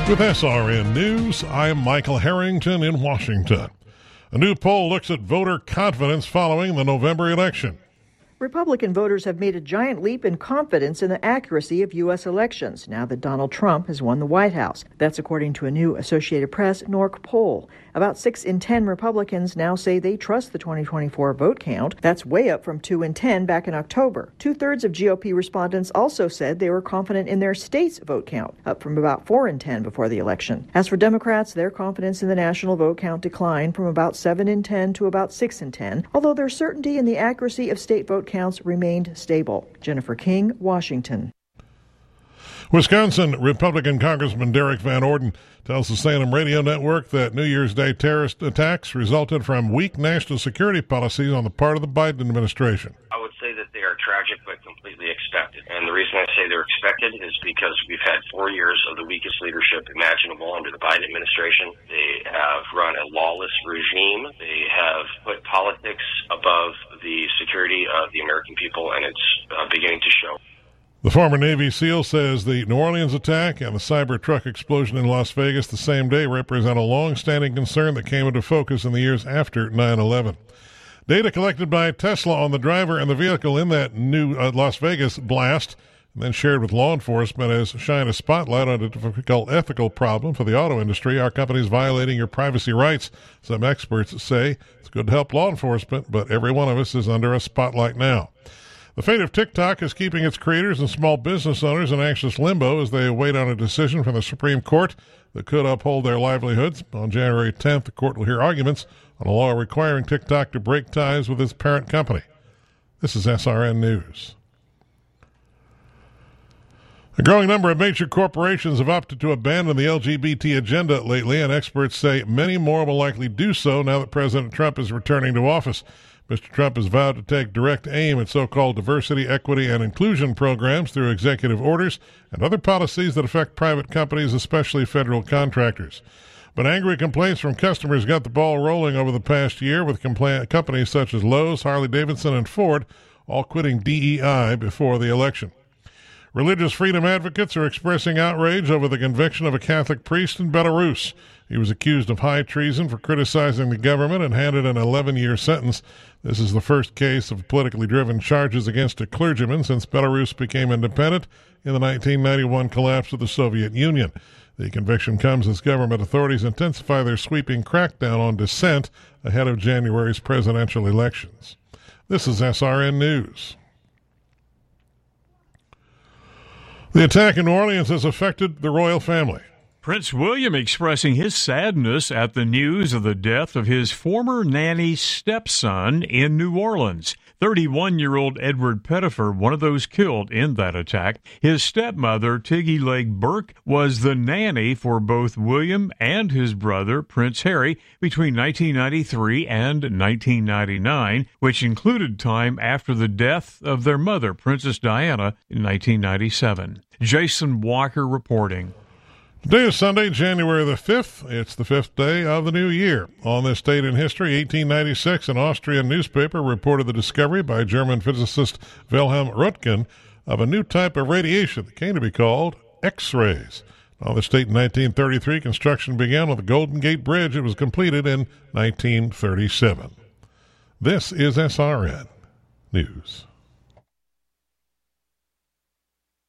With SRN News, I'm Michael Harrington in Washington. A new poll looks at voter confidence following the November election. Republican voters have made a giant leap in confidence in the accuracy of U.S. elections now that Donald Trump has won the White House. That's according to a new Associated Press NORC poll. About 6 in 10 Republicans now say they trust the 2024 vote count. That's way up from 2 in 10 back in October. 2/3 of GOP respondents also said they were confident in their state's vote count, up from about 4 in 10 before the election. As for Democrats, their confidence in the national vote count declined from about 7 in 10 to about 6 in 10, although their certainty in the accuracy of state vote counts remained stable. Jennifer King, Washington. Wisconsin Republican Congressman Derek Van Orden tells the Salem Radio Network that New Year's Day terrorist attacks resulted from weak national security policies on the part of the Biden administration. I would say that they are tragic but completely expected. And the reason I say they're expected is because we've had 4 years of the weakest leadership imaginable under the Biden administration. They have run a lawless regime. They have put politics above the security of the American people, and it's beginning to show. The former Navy SEAL says the New Orleans attack and the Cybertruck explosion in Las Vegas the same day represent a long-standing concern that came into focus in the years after 9/11. Data collected by Tesla on the driver and the vehicle in that new Las Vegas blast and then shared with law enforcement has shined a spotlight on a difficult ethical problem for the auto industry. Our company is violating your privacy rights, some experts say. It's good to help law enforcement, but every one of us is under a spotlight now. The fate of TikTok is keeping its creators and small business owners in anxious limbo as they await on a decision from the Supreme Court that could uphold their livelihoods. On January 10th, the court will hear arguments on a law requiring TikTok to break ties with its parent company. This is SRN News. A growing number of major corporations have opted to abandon the LGBT agenda lately, and experts say many more will likely do so now that President Trump is returning to office. Mr. Trump has vowed to take direct aim at so-called diversity, equity, and inclusion programs through executive orders and other policies that affect private companies, especially federal contractors. But angry complaints from customers got the ball rolling over the past year, with companies such as Lowe's, Harley-Davidson, and Ford all quitting DEI before the election. Religious freedom advocates are expressing outrage over the conviction of a Catholic priest in Belarus. He was accused of high treason for criticizing the government and handed an 11-year sentence. This is the first case of politically driven charges against a clergyman since Belarus became independent in the 1991 collapse of the Soviet Union. The conviction comes as government authorities intensify their sweeping crackdown on dissent ahead of January's presidential elections. This is SRN News. The attack in New Orleans has affected the royal family. Prince William expressing his sadness at the news of the death of his former nanny's stepson in New Orleans. 31-year-old Edward Pettifer, one of those killed in that attack. His stepmother, Tiggy Lake Burke, was the nanny for both William and his brother, Prince Harry, between 1993 and 1999, which included time after the death of their mother, Princess Diana, in 1997. Jason Walker reporting. Today is Sunday, January the 5th. It's the 5th day of the new year. On this date in history, 1896, an Austrian newspaper reported the discovery by German physicist Wilhelm Röntgen of a new type of radiation that came to be called X-rays. On this date in 1933, construction began on the Golden Gate Bridge. It was completed in 1937. This is SRN News.